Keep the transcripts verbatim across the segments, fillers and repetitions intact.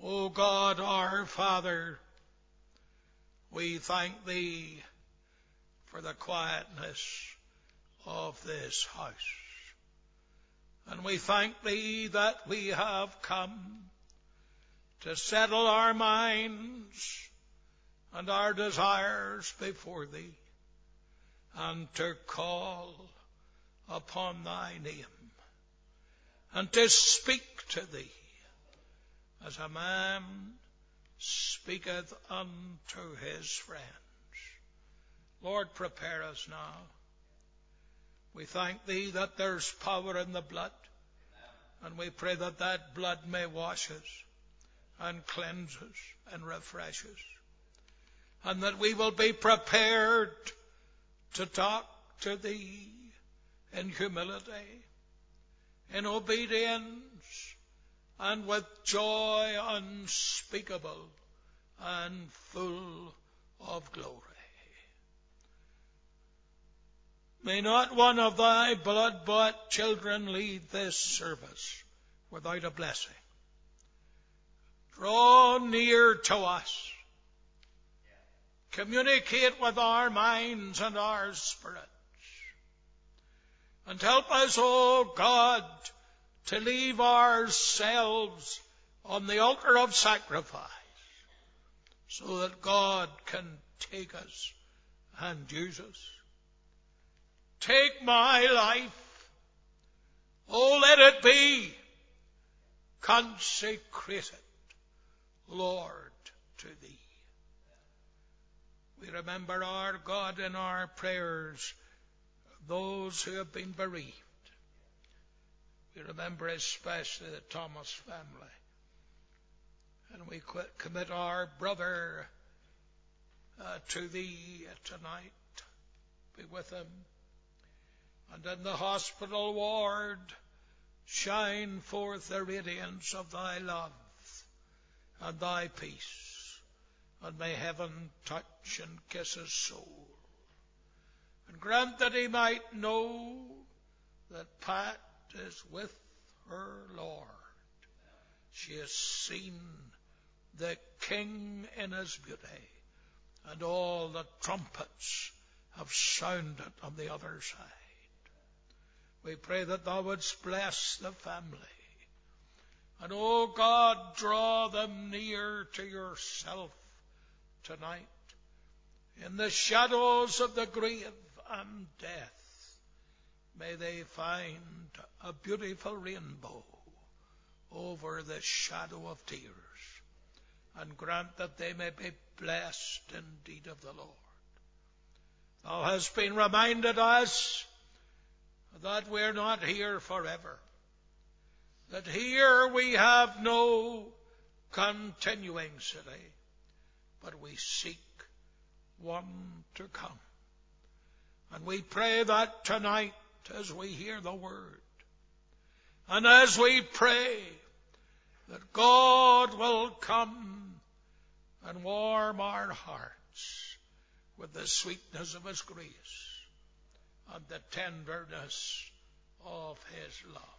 O God our Father, we thank Thee for the quietness of this house. And we thank Thee that we have come to settle our minds and our desires before Thee, and to call upon Thy name, and to speak to Thee as a man speaketh unto his friends. Lord, prepare us now. We thank Thee that there's power in the blood, and we pray that that blood may wash us and cleanse us and refresh us, and that we will be prepared to talk to Thee in humility, in obedience, and with joy unspeakable and full of glory. May not one of Thy blood-bought children leave this service without a blessing. Draw near to us. Communicate with our minds and our spirits. And help us, O God, to leave ourselves on the altar of sacrifice, so that God can take us and use us. Take my life. Oh, let it be consecrated, Lord, to Thee. We remember, our God, in our prayers those who have been bereaved. We remember especially the Thomas family. And we commit our brother uh, to Thee tonight. Be with him. And in the hospital ward, shine forth the radiance of Thy love and Thy peace. And may heaven touch and kiss his soul. And grant that he might know that Pat is with her Lord. She has seen the King in his beauty, and all the trumpets have sounded on the other side. We pray that Thou wouldst bless the family. And, O God, draw them near to Yourself tonight. In the shadows of the grave and death, may they find a beautiful rainbow over the shadow of tears, and grant that they may be blessed indeed of the Lord. Thou hast been reminded us that we're not here forever, that here we have no continuing city, but we seek one to come. And we pray that tonight, as we hear the word, and as we pray, that God will come and warm our hearts with the sweetness of His grace and the tenderness of His love.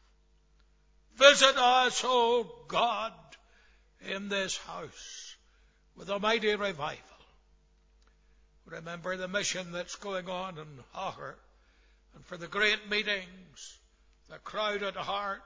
Visit us, O God, in this house with a mighty revival. Remember the mission that's going on in Aughor, and for the great meetings, the crowded heart,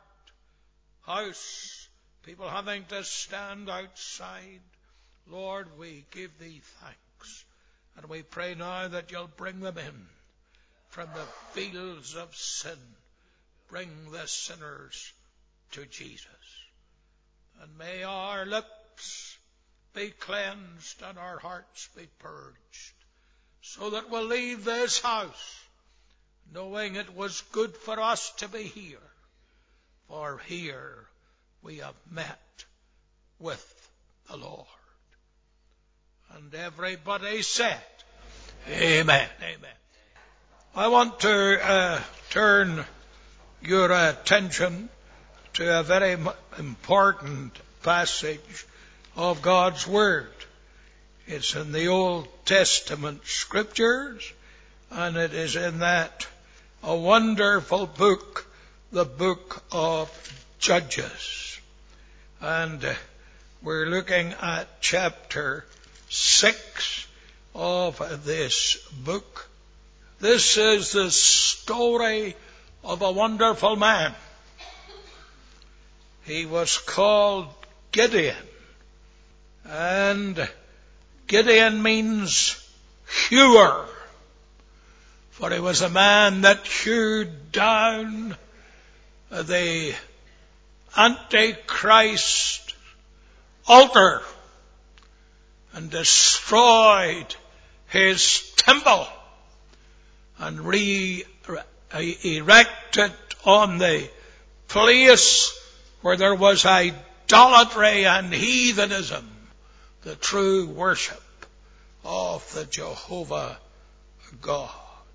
house, people having to stand outside. Lord, we give Thee thanks, and we pray now that You'll bring them in from the fields of sin. Bring the sinners to Jesus. And may our lips be cleansed and our hearts be purged, so that we'll leave this house knowing it was good for us to be here, for here we have met with the Lord. And everybody said, Amen. Amen. I want to uh, turn your attention to a very important passage of God's Word. It's in the Old Testament Scriptures, and it is in that a wonderful book, the book of Judges. And uh, We're looking at chapter six of this book. This is the story of a wonderful man. He was called Gideon. And Gideon means hewer. For he was a man that hewed down the Antichrist altar and destroyed his temple and re-erected on the place where there was idolatry and heathenism the true worship of the Jehovah God.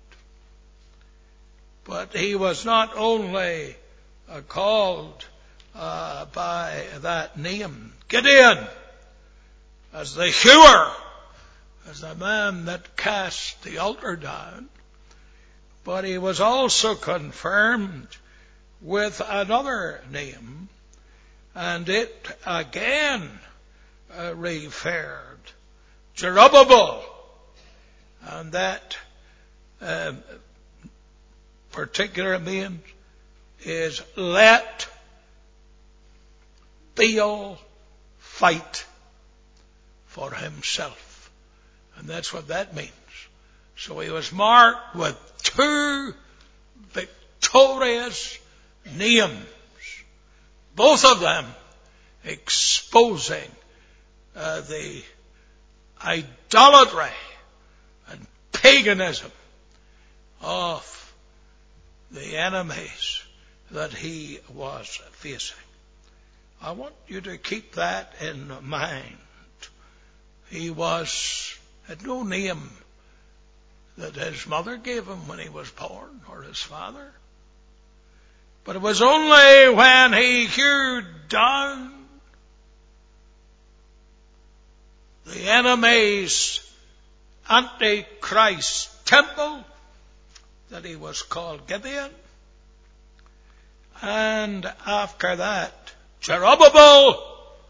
But he was not only uh, called uh, by that name, Gideon, as the hewer, as the man that cast the altar down, but he was also confirmed with another name, and it again uh, referred Zerubbabel, and that uh, particular name is let Baal fight for himself. And that's what that means. So he was marked with two victorious names, both of them exposing uh, the idolatry and paganism of the enemies that he was facing. I want you to keep that in mind. He was, had no name that his mother gave him when he was born, or his father. But it was only when he hewed down the enemy's Antichrist temple that he was called Gideon. And after that, Zerubbabel,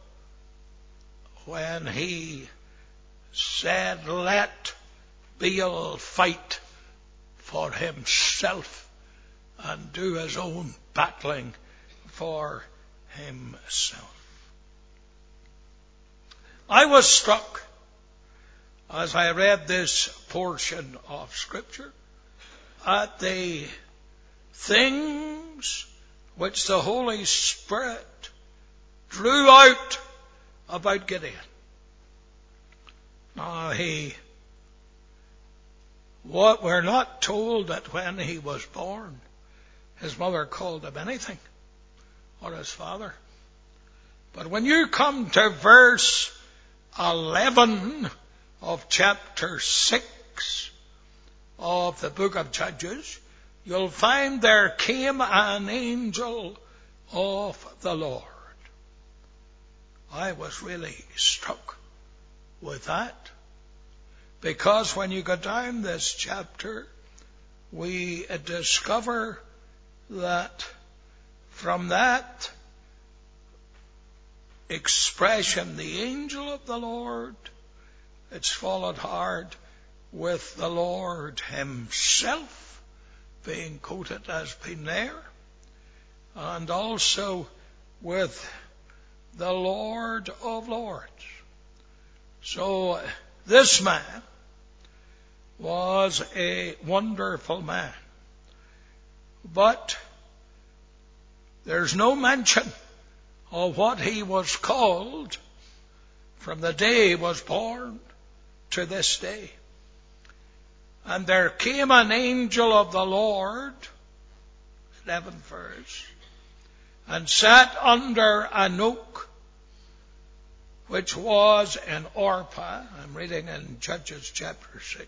when he said, let Baal fight for himself and do his own battling for himself. I was struck as I read this portion of Scripture at the things which the Holy Spirit drew out about Gideon. Now, he, what we're not told that when he was born, his mother called him anything, or his father. But when you come to verse eleven of chapter six of the book of Judges, you'll find there came an angel of the Lord. I was really struck with that, because when you go down this chapter, we discover that from that expression, the angel of the Lord, it's followed hard with the Lord himself being quoted as being there, and also with the Lord of Lords. So this man was a wonderful man. But there's no mention of what he was called from the day he was born to this day. And there came an angel of the Lord, eleventh verse, and sat under an oak, which was in Orpah. I'm reading in Judges chapter six.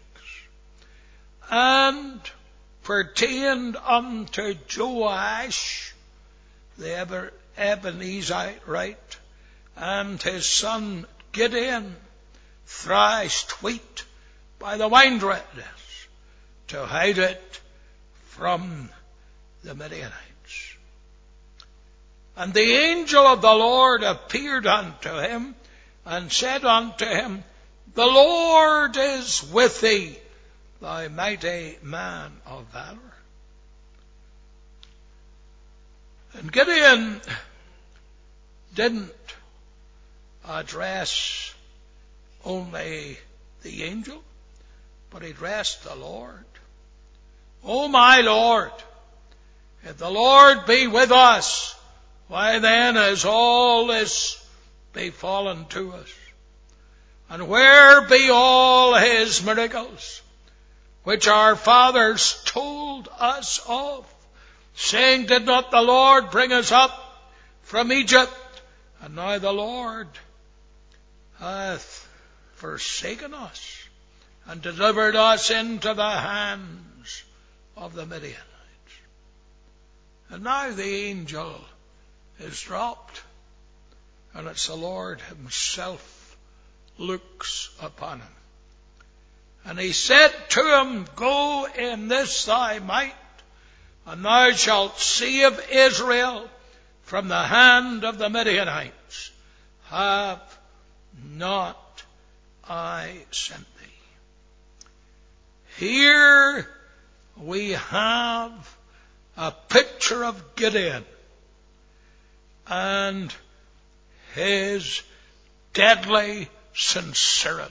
And pertained unto Joash, the Ebenezite, and his son Gideon, thrashed wheat by the winepress to hide it from the Midianites. And the angel of the Lord appeared unto him, and said unto him, The Lord is with thee, thou mighty man of valor. And Gideon didn't address only the angel, but he addressed the Lord. O my Lord, if the Lord be with us, why then has all this befallen to us? And where be all his miracles, which our fathers told us of, saying, Did not the Lord bring us up from Egypt? And now the Lord hath forsaken us, and delivered us into the hands of the Midianites. And now the angel is dropped, and it's the Lord himself looks upon him. And he said to him, Go in this thy might, and thou shalt save Israel from the hand of the Midianites. Have not I sent thee? Here we have a picture of Gideon and his deadly sincerity.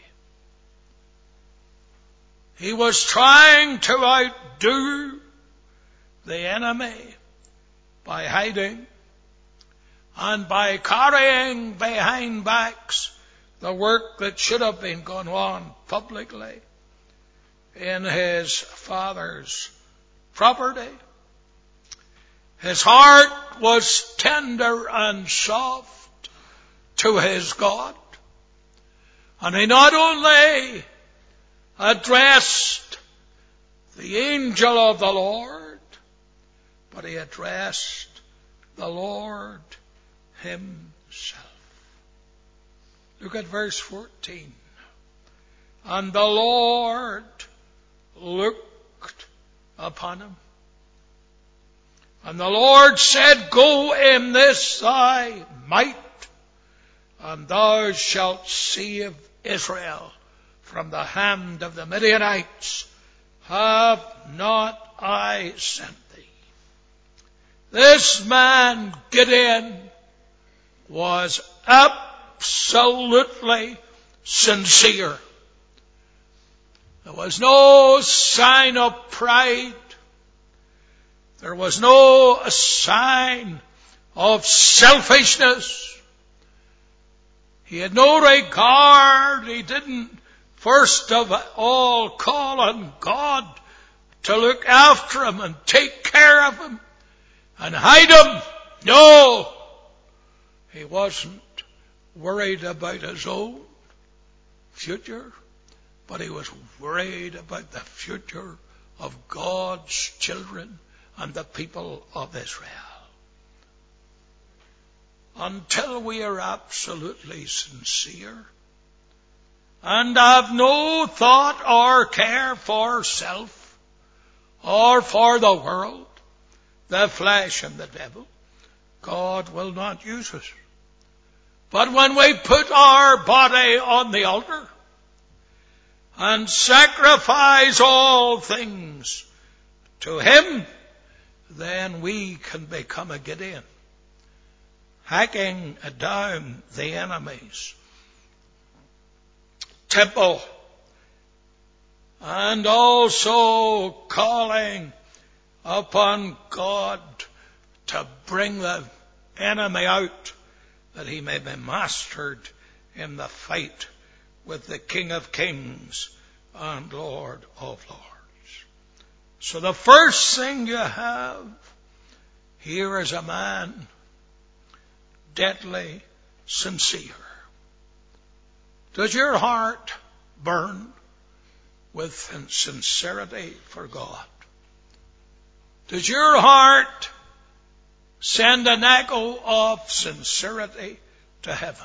He was trying to outdo the enemy by hiding and by carrying behind backs the work that should have been going on publicly in his father's property. His heart was tender and soft to his God. And he not only addressed the angel of the Lord, but he addressed the Lord himself. Look at verse fourteen. And the Lord looked upon him. And the Lord said, Go in this thy might, and thou shalt save Israel from the hand of the Midianites. Have not I sent thee? This man, Gideon, was absolutely sincere. There was no sign of pride. There was no sign of selfishness. He had no regard. He didn't first of all call on God to look after him and take care of him and hide him. No, he wasn't worried about his own future, but he was worried about the future of God's children and the people of Israel. Until we are absolutely sincere and have no thought or care for self or for the world, the flesh and the devil, God will not use us. But when we put our body on the altar and sacrifice all things to him, then we can become a Gideon, hacking down the enemy's temple, and also calling upon God to bring the enemy out, that he may be mastered in the fight with the King of Kings and Lord of Lords. So the first thing you have here is a man deadly sincere. Does your heart burn with sincerity for God? Does your heart send an echo of sincerity to heaven?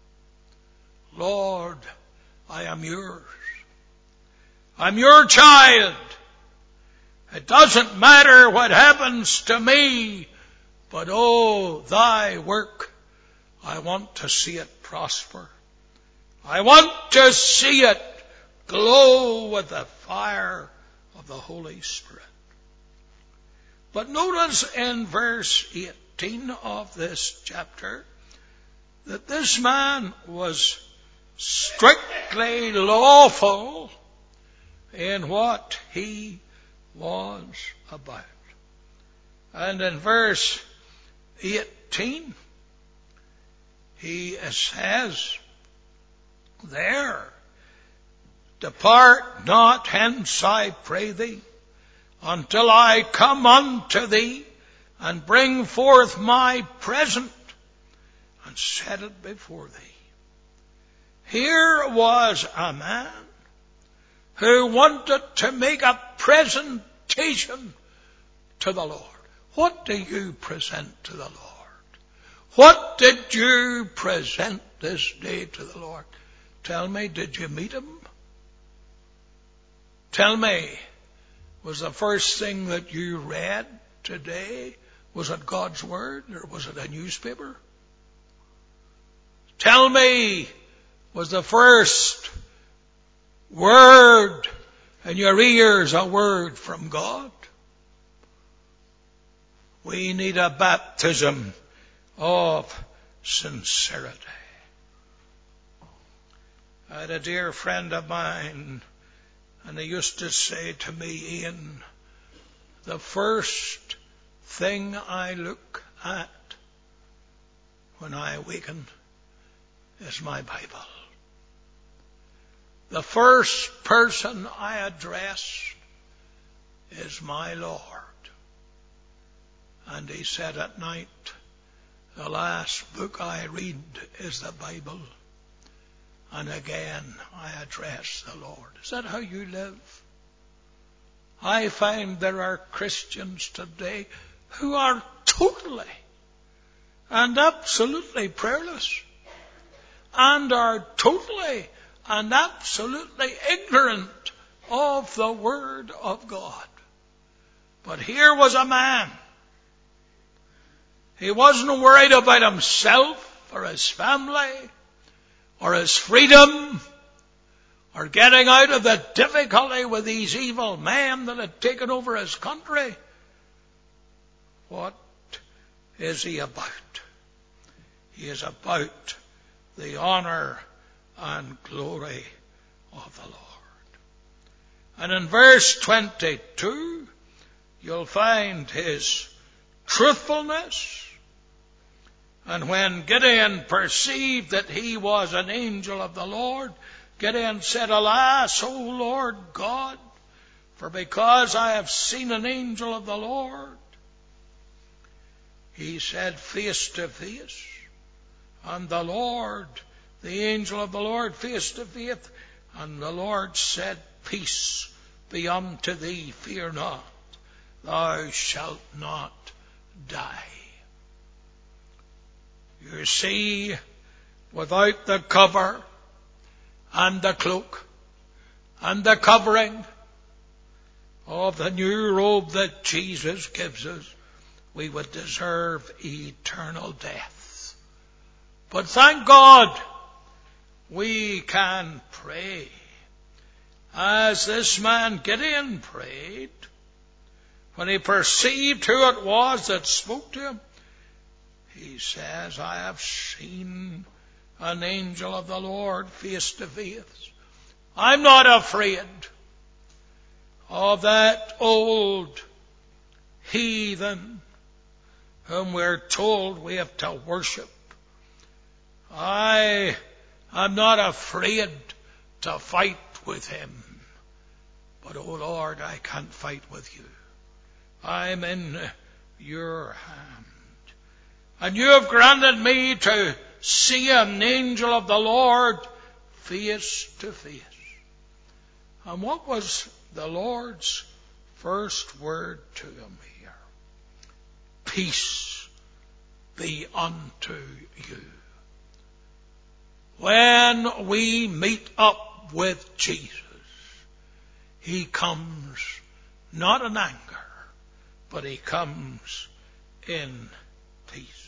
Lord, I am yours. I'm your child. It doesn't matter what happens to me, But oh, thy work, I want to see it prosper. I want to see it glow with the fire of the Holy Spirit. But notice in verse eighteen of this chapter that this man was strictly lawful in what he was about. And in verse eighteen, he says there, depart not hence, I pray thee, until I come unto thee and bring forth my present and set it before thee. Here was a man who wanted to make a presentation to the Lord. What do you present to the Lord? What did you present this day to the Lord? Tell me, did you meet him? Tell me, was the first thing that you read today, was it God's Word or was it a newspaper? Tell me, was the first word in your ears a word from God? We need a baptism of sincerity. I had a dear friend of mine, and he used to say to me, Ian, the first thing I look at when I awaken is my Bible. The first person I address is my Lord. And he said at night, the last book I read is the Bible. And again, I address the Lord. Is that how you live? I find there are Christians today who are totally and absolutely prayerless and are totally and absolutely ignorant of the Word of God. But here was a man. He wasn't worried about himself or his family or his freedom, or getting out of the difficulty with these evil men that had taken over his country. What is he about? He is about the honor and glory of the Lord. And in verse twenty-two, you'll find his truthfulness. And when Gideon perceived that he was an angel of the Lord, Gideon said, Alas, O Lord God, for because I have seen an angel of the Lord, he said face to face, and the Lord, the angel of the Lord, face to face, and the Lord said, Peace be unto thee, fear not, thou shalt not die. You see, without the cover and the cloak and the covering of the new robe that Jesus gives us, we would deserve eternal death. But thank God, we can pray as this man Gideon prayed when he perceived who it was that spoke to him. He says, I have seen an angel of the Lord face to face. I'm not afraid of that old heathen whom we're told we have to worship. I am not afraid to fight with him. But, oh Lord, I can't fight with you. I'm in your hand. And you have granted me to see an angel of the Lord face to face. And what was the Lord's first word to him here? Peace be unto you. When we meet up with Jesus, he comes not in anger, but he comes in peace.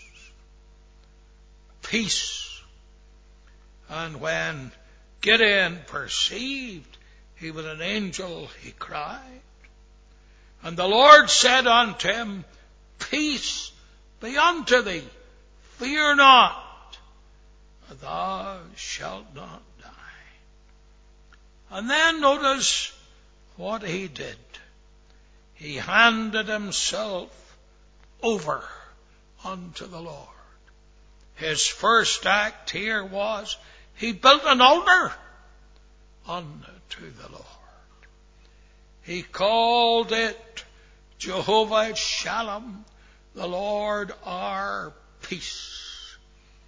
Peace. And when Gideon perceived he was an angel, he cried. And the Lord said unto him, Peace be unto thee. Fear not, thou shalt not die. And then notice what he did. He handed himself over unto the Lord. His first act here was he built an altar unto the Lord. He called it Jehovah Shalom, the Lord our peace.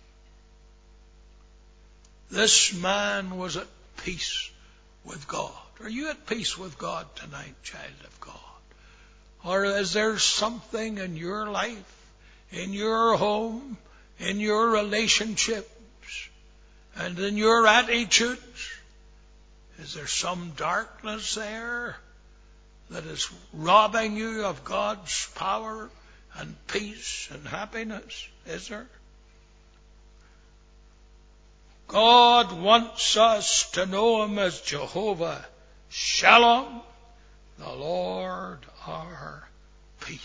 This man was at peace with God. Are you at peace with God tonight, child of God? Or is there something in your life, in your home, in your relationships, and in your attitudes? Is there some darkness there that is robbing you of God's power and peace and happiness? Is there? God wants us to know Him as Jehovah Shalom, the Lord our peace.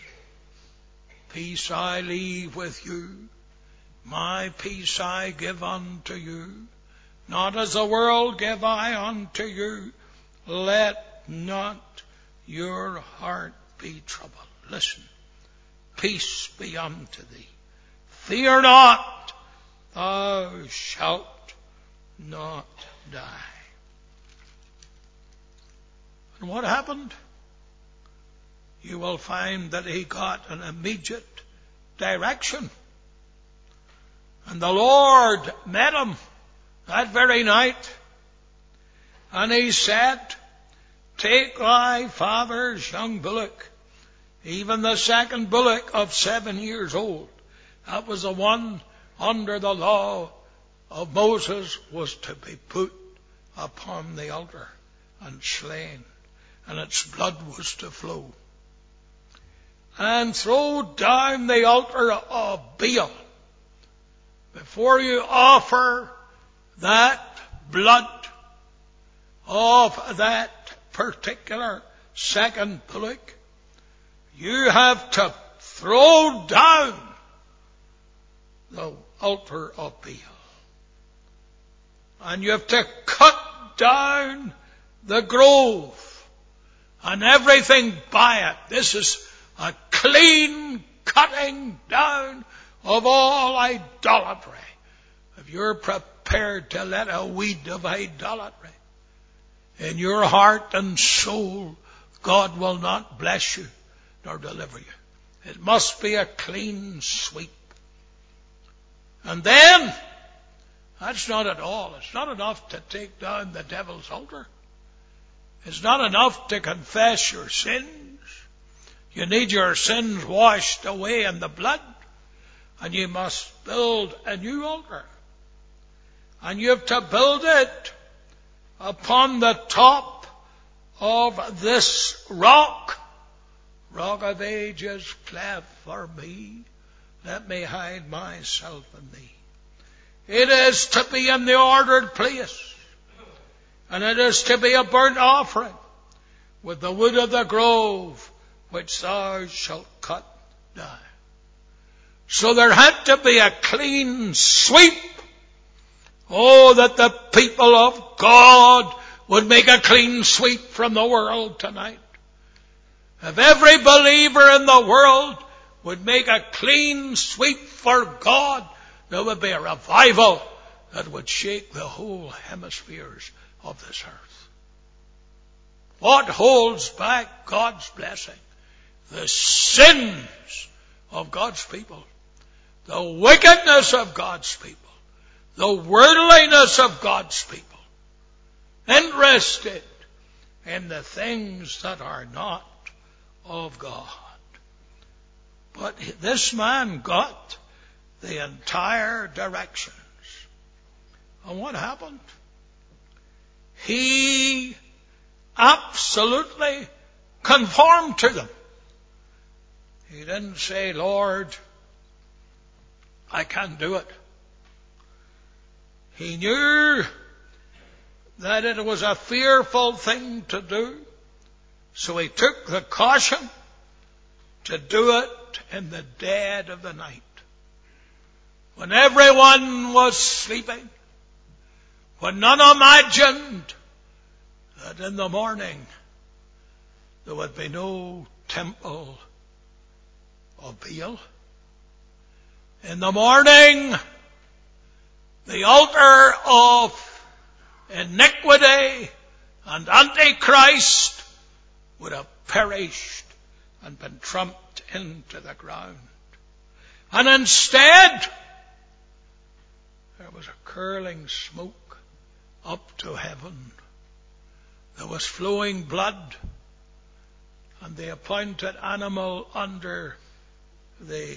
Peace I leave with you, my peace I give unto you. Not as the world give I unto you. Let not your heart be troubled. Listen. Peace be unto thee. Fear not, thou shalt not die. And what happened? You will find that he got an immediate direction. And the Lord met him that very night. And he said, Take thy father's young bullock, even the second bullock of seven years old. That was the one under the law of Moses, was to be put upon the altar and slain, and its blood was to flow. And throw down the altar of Baal. Before you offer that blood of that particular second bullock, you have to throw down the altar of Baal. And you have to cut down the grove and everything by it. This is a clean cutting down of all idolatry. If you're prepared to let a weed of idolatry in your heart and soul, God will not bless you nor deliver you. It must be a clean sweep. And then, that's not at all. It's not enough to take down the devil's altar. It's not enough to confess your sins. You need your sins washed away in the blood. And you must build a new altar. And you have to build it upon the top of this rock. Rock of ages, cleft for me. Let me hide myself in thee. It is to be in the ordered place. And it is to be a burnt offering with the wood of the grove which thou shalt cut down. So there had to be a clean sweep. Oh, that the people of God would make a clean sweep from the world tonight. If every believer in the world would make a clean sweep for God, there would be a revival that would shake the whole hemispheres of this earth. What holds back God's blessing? The sins of God's people. The wickedness of God's people. The worldliness of God's people. Interested in the things that are not of God. But this man got the entire directions. And what happened? He absolutely conformed to them. He didn't say, Lord, I can't do it. He knew that it was a fearful thing to do, so he took the caution to do it in the dead of the night, when everyone was sleeping, when none imagined that in the morning there would be no temple of Baal. In the morning, the altar of iniquity and Antichrist would have perished and been trumped into the ground. And instead, there was a curling smoke up to heaven. There was flowing blood, and the appointed animal under the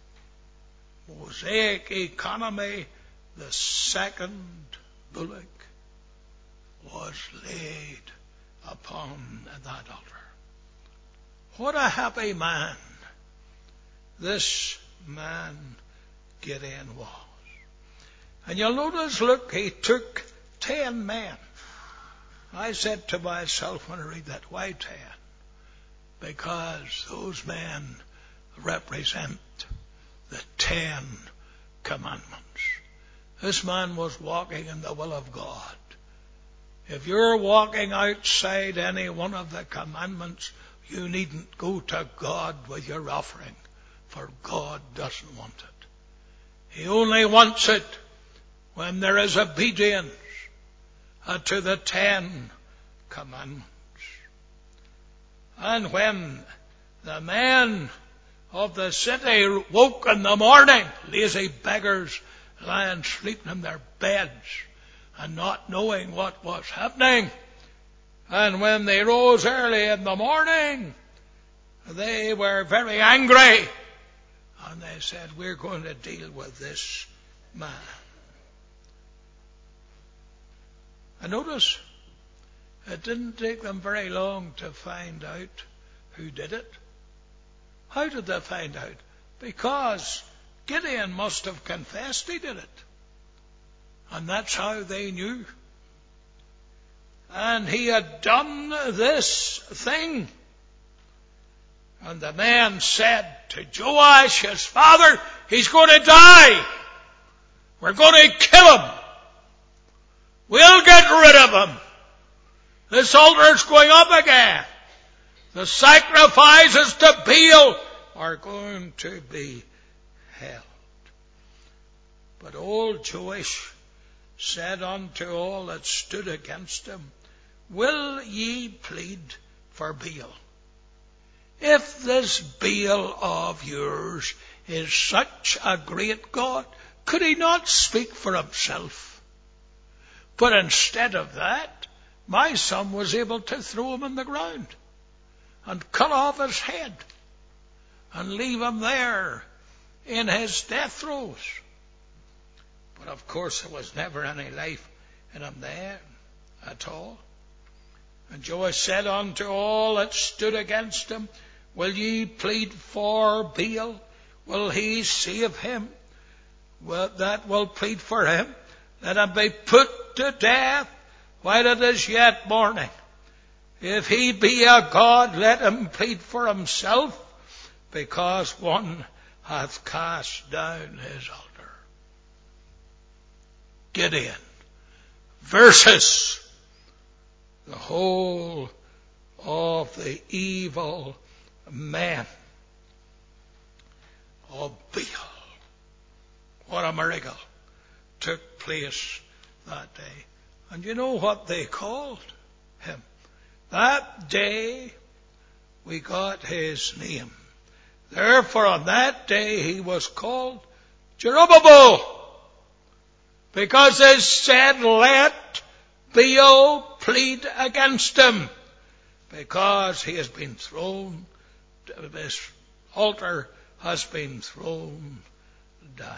Mosaic economy, the second bullock, was laid upon that altar. What a happy man this man Gideon was. And you'll notice, look, he took ten men. I said to myself when I read that, why ten? Because those men represent the Ten Commandments. This man was walking in the will of God. If you're walking outside any one of the commandments, you needn't go to God with your offering, for God doesn't want it. He only wants it when there is obedience to the Ten Commandments. And when the men of the city woke in the morning, lazy beggars lying sleeping in their beds and not knowing what was happening, and when they rose early in the morning, they were very angry, and they said, we're going to deal with this man. And notice, it didn't take them very long to find out who did it. How did they find out? Because Gideon must have confessed he did it. And that's how they knew. And he had done this thing. And the man said to Joash, his father, he's going to die. We're going to kill him. We'll get rid of him. This altar's going up again. The sacrifices to Baal are going to be held. But old Joash said unto all that stood against him, will ye plead for Baal? If this Baal of yours is such a great God, could he not speak for himself? But instead of that, my son was able to throw him in the ground and cut off his head and leave him there in his death throes. But of course there was never any life in him there at all. And Joash said unto all that stood against him, will ye plead for Baal? Will he save him? Well, that will plead for him. Let him be put to death while it is yet morning. If he be a god, let him plead for himself, because one hath cast down his altar. Gideon versus the whole of the evil men of Baal. What a miracle took place that day. And you know what they called him? That day we got his name. Therefore on that day he was called Jerubbaal, because they said, let Baal plead against him, because he has been thrown, this altar has been thrown down.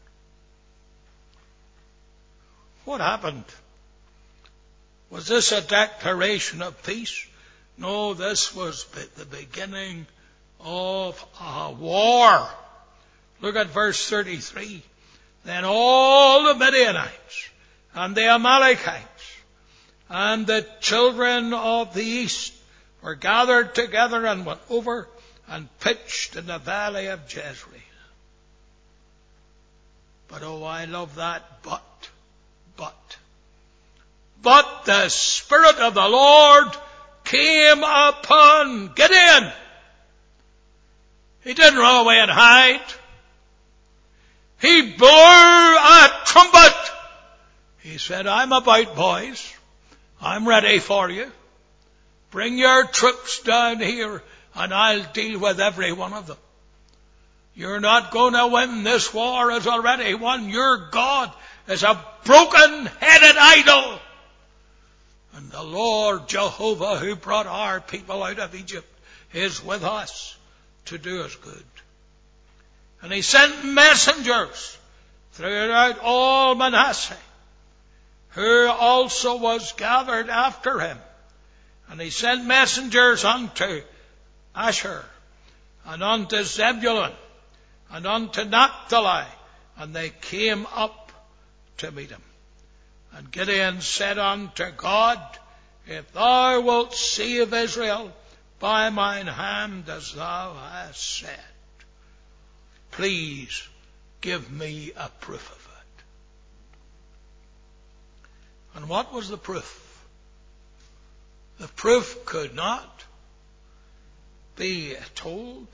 What happened? Was this a declaration of peace? No, this was the beginning of a war. Look at verse thirty-three. Then all the Midianites and the Amalekites and the children of the east were gathered together and went over and pitched in the valley of Jezreel. But oh, I love that but, but. But the Spirit of the Lord came upon Gideon. He didn't run away and hide. He blew a trumpet. He said, I'm about, boys. I'm ready for you. Bring your troops down here and I'll deal with every one of them. You're not going to win. This war is already won. Your God is a broken-headed idol. And the Lord Jehovah, who brought our people out of Egypt, is with us to do us good. And he sent messengers throughout all Manasseh, who also was gathered after him. And he sent messengers unto Asher, and unto Zebulun, and unto Naphtali, and they came up to meet him. And Gideon said unto God, if thou wilt save Israel by mine hand as thou hast said, please give me a proof of it. And what was the proof? The proof could not be told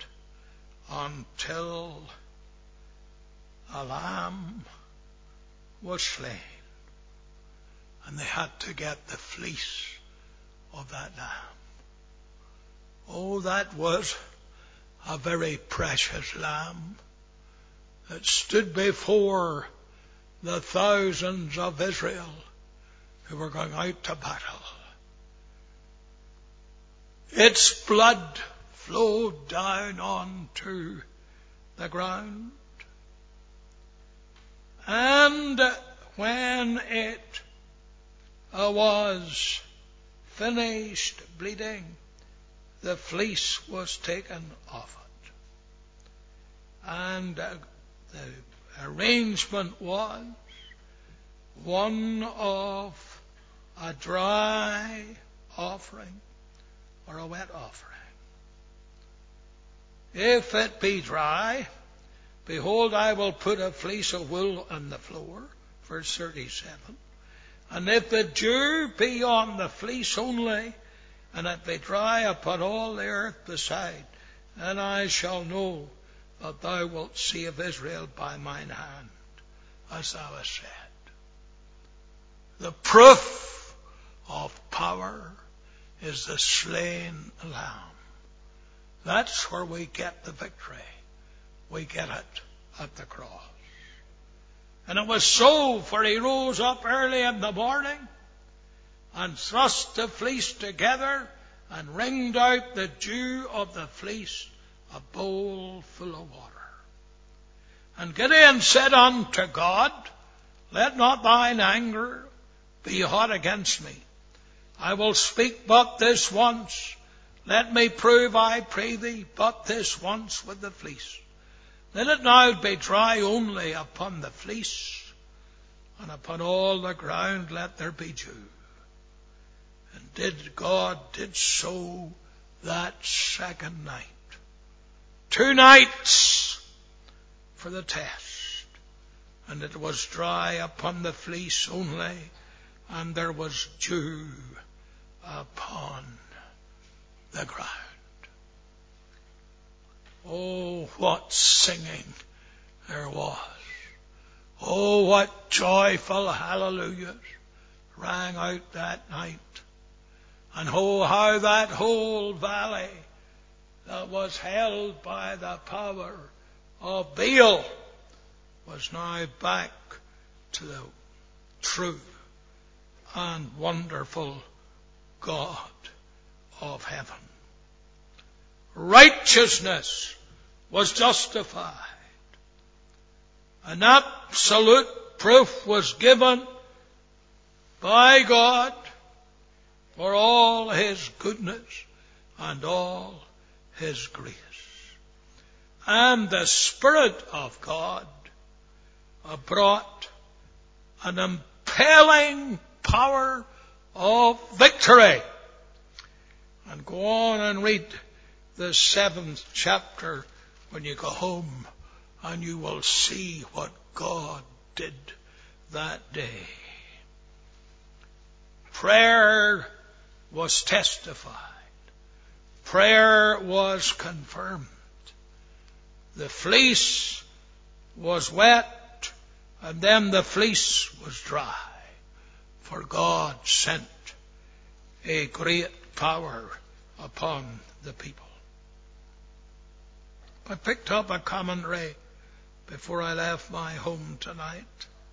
until a lamb was slain. And they had to get the fleece of that lamb. Oh, that was a very precious lamb that stood before the thousands of Israel who were going out to battle. Its blood flowed down onto the ground. And when it was finished bleeding, the fleece was taken off it. And uh, the arrangement was one of a dry offering or a wet offering. If it be dry, behold, I will put a fleece of wool on the floor, verse thirty-seven. And if the dew be on the fleece only, and it be dry upon all the earth beside, then I shall know that thou wilt save Israel by mine hand, as thou hast said. The proof of power is the slain lamb. That's where we get the victory. We get it at the cross. And it was so, for he rose up early in the morning and thrust the fleece together and wringed out the dew of the fleece, a bowl full of water. And Gideon said unto God, let not thine anger be hot against me. I will speak but this once. Let me prove, I pray thee, but this once with the fleece. Let it now be dry only upon the fleece, and upon all the ground let there be dew. And did God did so that second night. Two nights for the test. And it was dry upon the fleece only, and there was dew upon the ground. Oh, what singing there was. Oh, what joyful hallelujahs rang out that night. And oh, how that whole valley that was held by the power of Baal was now back to the true and wonderful God of heaven. Righteousness was justified. An absolute proof was given by God for all his goodness and all his grace. and the Spirit of God brought an impelling power of victory. And go on and read the seventh chapter when you go home, and you will see what God did that day. Prayer was testified. Prayer was confirmed. The fleece was wet, and then the fleece was dry. For God sent a great power upon the people. I picked up a commentary before I left my home tonight.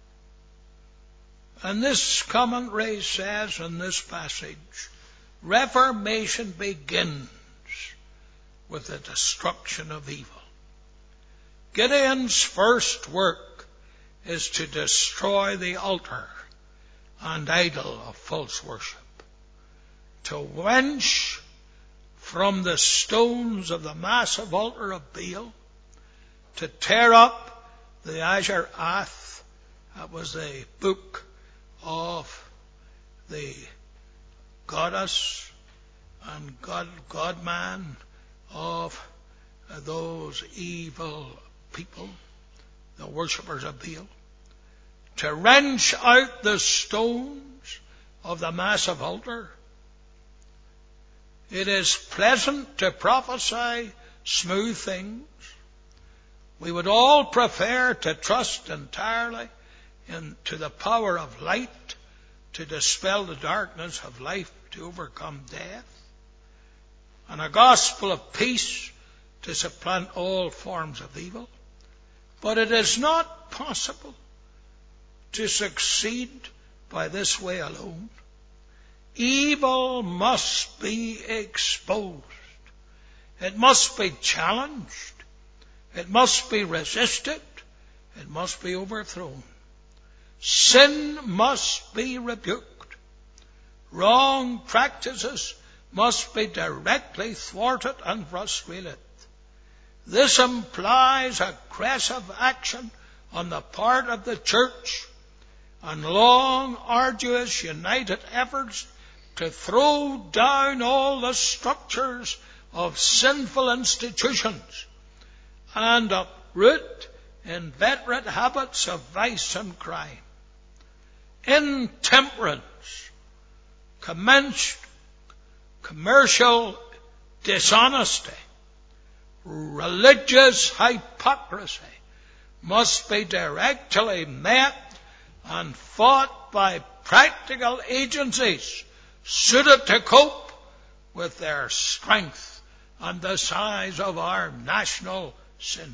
And this commentary says in this passage, Reformation begins with the destruction of evil. Gideon's first work is to destroy the altar and idol of false worship, to wrench from the stones of the massive altar of Baal, to tear up the Asher Ath, that was the book of the goddess and God, God-man of those evil people, the worshippers of Baal, to wrench out the stones of the massive altar. It is pleasant to prophesy smooth things. We would all prefer to trust entirely into the power of light to dispel the darkness of life, to overcome death, and a gospel of peace to supplant all forms of evil. But it is not possible to succeed by this way alone. Evil must be exposed. It must be challenged. It must be resisted. It must be overthrown. Sin must be rebuked. Wrong practices must be directly thwarted and frustrated. This implies aggressive action on the part of the church and long, arduous, united efforts to throw down all the structures of sinful institutions and uproot inveterate habits of vice and crime. Intemperance, commercial dishonesty, religious hypocrisy must be directly met and fought by practical agencies suited to cope with their strength and the size of our national sins.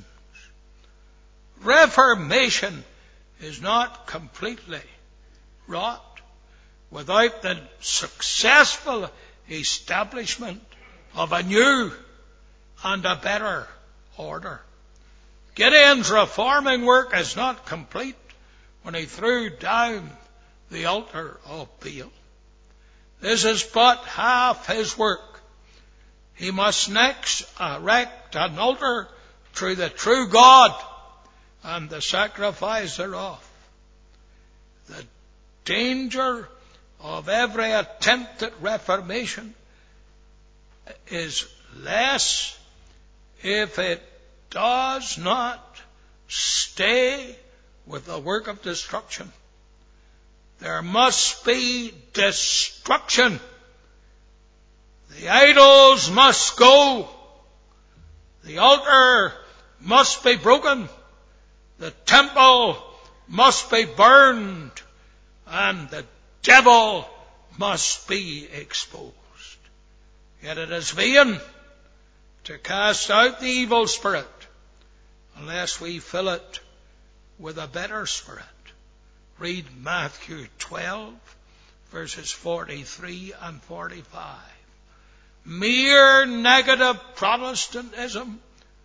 Reformation is not completely wrought without the successful establishment of a new and a better order. Gideon's reforming work is not complete when he threw down the altar of Baal. This is but half his work. He must next erect an altar to the true God and the sacrifice thereof. The danger of every attempt at reformation is less if it does not stay with the work of destruction. There must be destruction. The idols must go. The altar must be broken. The temple must be burned. And the devil must be exposed. Yet it is vain to cast out the evil spirit unless we fill it with a better spirit. Read Matthew twelve, verses forty-three and forty-five. Mere negative Protestantism,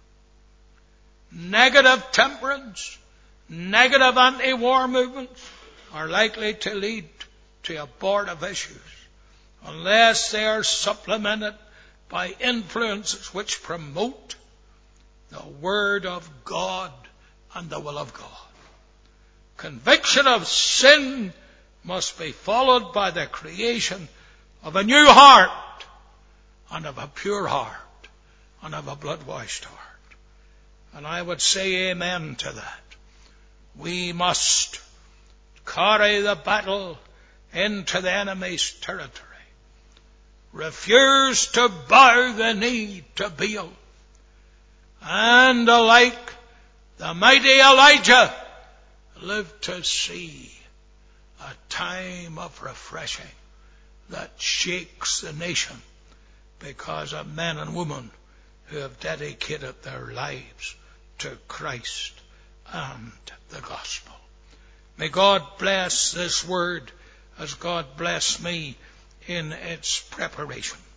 negative temperance, negative anti-war movements are likely to lead to abortive issues unless they are supplemented by influences which promote the Word of God and the will of God. Conviction of sin must be followed by the creation of a new heart, and of a pure heart, and of a blood-washed heart. And I would say amen to that. We must carry the battle into the enemy's territory. Refuse to bow the knee to Baal. And like the mighty Elijah, live to see a time of refreshing that shakes the nation because of men and women who have dedicated their lives to Christ and the gospel. May God bless this word as God blessed me in its preparation.